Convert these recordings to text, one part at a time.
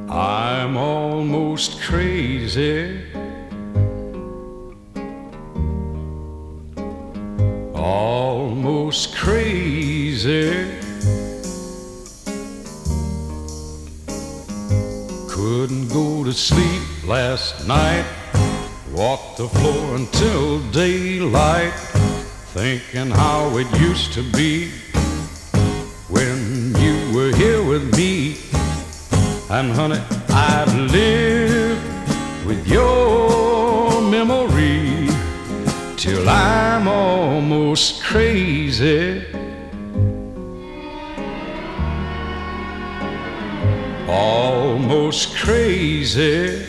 I'm almost crazy, almost crazy. Couldn't go to sleep last night, walked the floor until daylight, thinking how it used to be when you were here with me. And honey, I've lived with your memory till I'm almost crazy, almost crazy.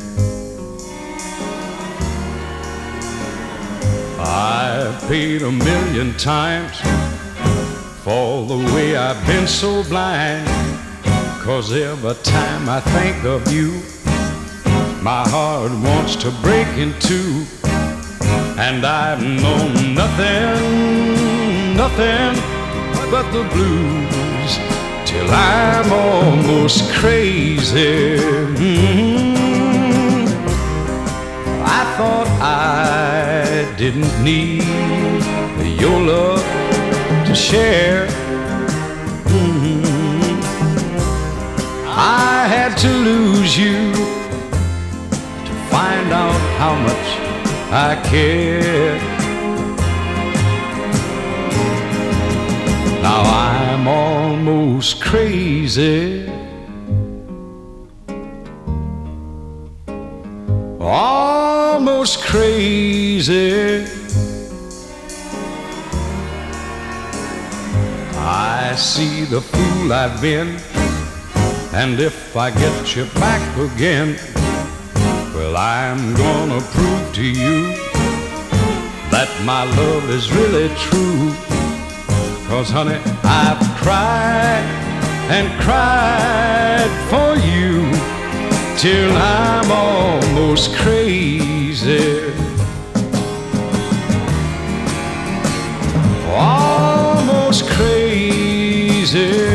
I've paid 1,000,000 times for the way I've been so blind, 'cause every time I think of you, my heart wants to break in two. And I've known nothing but the blues till I'm almost crazy. I thought I didn't need your love to share. I had to lose you to find out how much I cared. Now I'm almost crazy, almost crazy. I see the fool I've been, and if I get you back again, well, I'm gonna prove to you that my love is really true. 'Cause honey, I've cried and cried for you till I'm almost crazy, almost crazy.